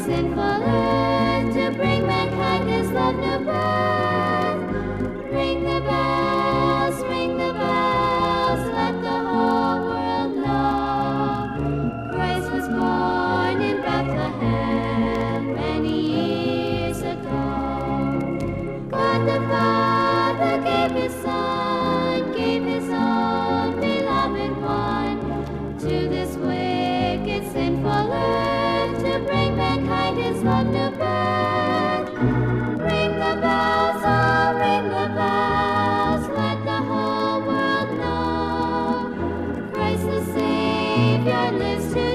sinful earth to bring mankind His love new birth. Ring the bells, let the whole world know. Christ was born in Bethlehem many years ago. God the Father gave His Son, gave His own beloved one to this wicked, sinful earth to bring mankind His love new birth. Ring the bells, oh, ring the bells, let the whole world know. Christ the Savior lives today.